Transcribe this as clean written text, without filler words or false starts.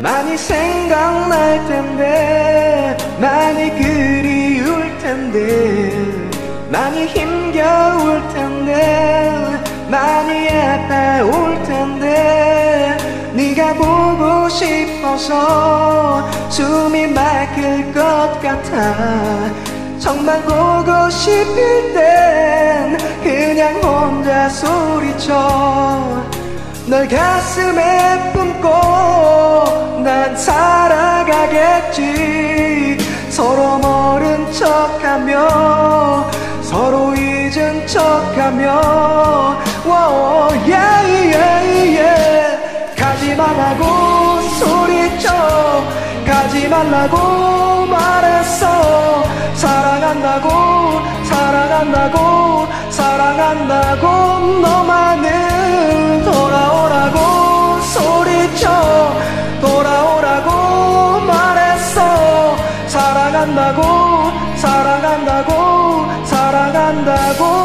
많이 생각날 텐데 많이 그리울 텐데 많이 힘겨울 텐데 많이 아파올 텐데 네가 보고 싶어서 숨이 막힐 것 같아 정말 보고 싶을 땐 그냥 혼자 소리쳐 널 가슴에 품고 난 살아가겠지 서로 모른 척하며 서로 잊은 척하며 yeah, yeah, yeah. 가지 말라고 소리쳐 가지 말라고 말했어 사랑한다고 사랑한다고 사랑한다고 너만은 돌아오라고 소리쳐 돌아오라고 말했어 사랑한다고 사랑한다고 사랑한다고